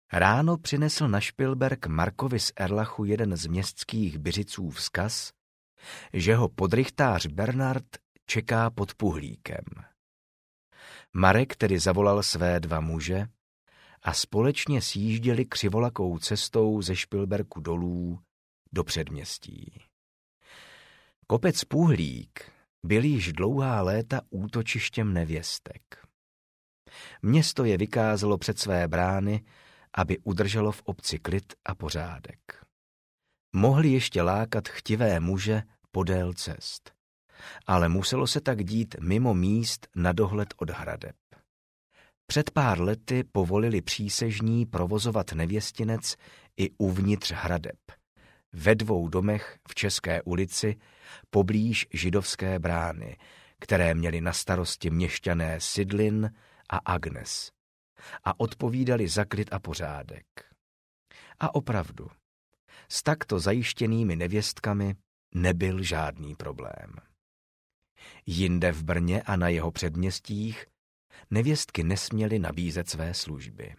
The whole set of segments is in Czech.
Ráno přinesl na špilberk Markovi z Erlachu jeden z městských byřiců vzkaz, že ho podrychtář Bernard čeká pod Puhlíkem. Marek tedy zavolal své 2 muže a společně sjížděli křivolakou cestou ze Špilberku dolů do předměstí. Kopec Puhlík byl již dlouhá léta útočištěm nevěstek. Město je vykázalo před své brány, aby udrželo v obci klid a pořádek. Mohli ještě lákat chtivé muže podél cest, ale muselo se tak dít mimo míst na dohled od hradeb. Před pár lety povolili přísežní provozovat nevěstinec i uvnitř hradeb, ve 2 domech v České ulici poblíž Židovské brány, které měli na starosti měšťané Sidlin a Agnes a odpovídali za klid a pořádek. A opravdu, s takto zajištěnými nevěstkami nebyl žádný problém. Jinde v Brně a na jeho předměstích nevěstky nesměly nabízet své služby.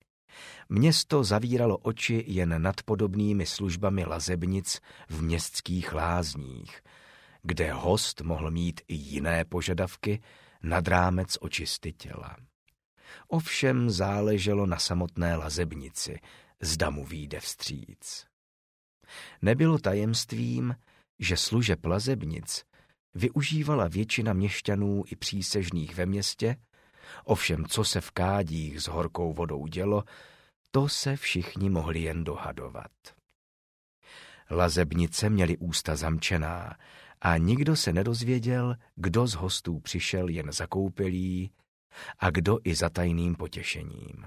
Město zavíralo oči jen nad podobnými službami lazebnic v městských lázních, kde host mohl mít i jiné požadavky nad rámec očisty těla. Ovšem záleželo na samotné lazebnici, zda mu vyjde vstříc. Nebylo tajemstvím, že služeb lazebnic využívala většina měšťanů i přísežných ve městě, ovšem co se v kádích s horkou vodou dělo, to se všichni mohli jen dohadovat. Lazebnice měly ústa zamčená a nikdo se nedozvěděl, kdo z hostů přišel jen za koupelí a kdo i za tajným potěšením.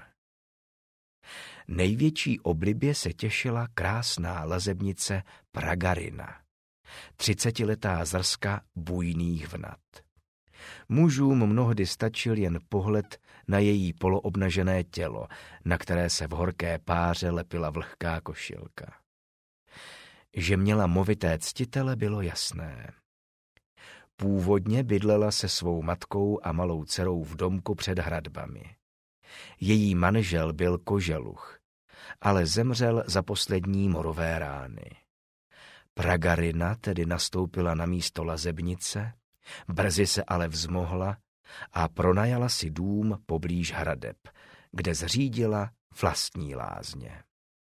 Největší oblibě se těšila krásná lazebnice Pragarina, 30letá zrska bujných vnat. Mužům mnohdy stačil jen pohled na její poloobnažené tělo, na které se v horké páře lepila vlhká košilka. Že měla movité ctitele, bylo jasné. Původně bydlela se svou matkou a malou dcerou v domku před hradbami. Její manžel byl koželuch, ale zemřel za poslední morové rány. Pragarina tedy nastoupila na místo lazebnice, brzy se ale vzmohla a pronajala si dům poblíž hradeb, kde zřídila vlastní lázně.